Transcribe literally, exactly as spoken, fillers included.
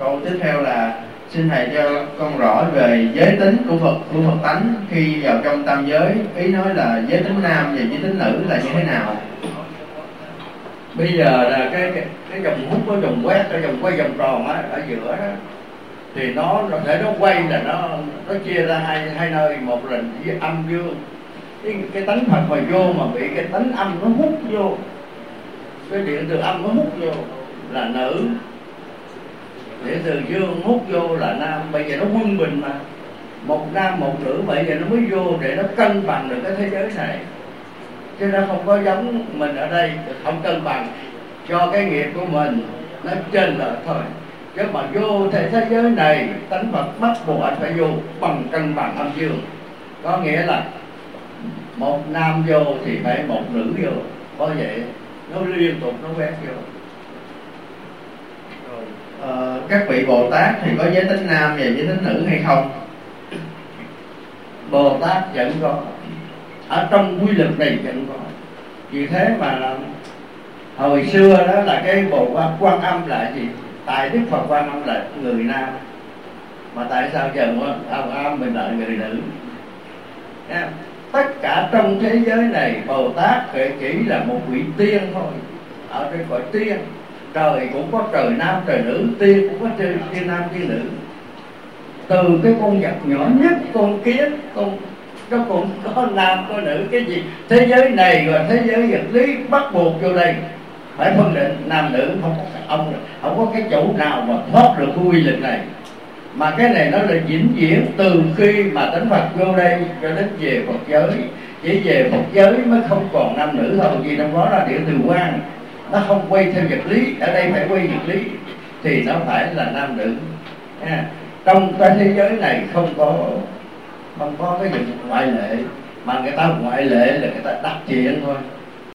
Câu tiếp theo là xin thầy cho con rõ về giới tính của Phật, của Phật tánh khi vào trong tam giới. Ý nói là giới tính nam và giới tính nữ là như thế nào? Bây giờ là cái cái, cái vòng hút có vòng quét, cái vòng quay vòng tròn á ở giữa đó, thì nó nó thể nó quay là nó nó chia ra hai hai nơi, một là với âm dương. Cái, cái tánh Phật mà vô mà bị cái tánh âm nó hút vô, cái điện từ âm nó hút vô là nữ, điện từ dương hút vô là nam. Bây giờ nó quân bình mà, một nam một nữ, bây giờ nó mới vô để nó cân bằng được cái thế giới này, chứ nó không có giống mình ở đây không cân bằng cho cái nghiệp của mình nó trên lợi thôi. Chứ mà vô thế, thế giới này tánh Phật bắt buộc anh phải vô bằng cân bằng âm dương, có nghĩa là một nam vô thì phải một nữ vô, có vậy nó liên tục nó quét vô. Ờ, các vị Bồ Tát thì có giới tính nam và giới tính nữ hay không? Bồ Tát vẫn có, ở trong quy luật này vẫn có. Vì thế mà hồi xưa đó là cái bộ quan, quan âm là gì? Tại Đức Phật Quan Âm là người nam, mà tại sao giờ ông âm mình là người nữ? Nha. Tất cả trong thế giới này Bồ Tát chỉ là một vị tiên thôi, ở trên cõi tiên. Trời cũng có trời nam trời nữ, tiên cũng có trời tiên nam tiên nữ. Từ cái con vật nhỏ nhất, con kiến, con nó cũng có nam có nữ. Cái gì thế giới này và thế giới vật lý bắt buộc vô đây phải phân định nam nữ, không có ông không có cái chủ nào mà thoát được cái quy luật này. Mà cái này nó là vĩnh viễn, từ khi mà tánh Phật vô đây cho đến về Phật giới. Chỉ về Phật giới mới không còn nam nữ thôi, vì trong đó là điện từ quan, nó không quay theo vật lý. Ở đây phải quay vật lý thì nó phải là nam nữ. À, trong cái thế giới này không có không có cái gì ngoại lệ, mà người ta ngoại lệ là người ta đặt chuyện thôi.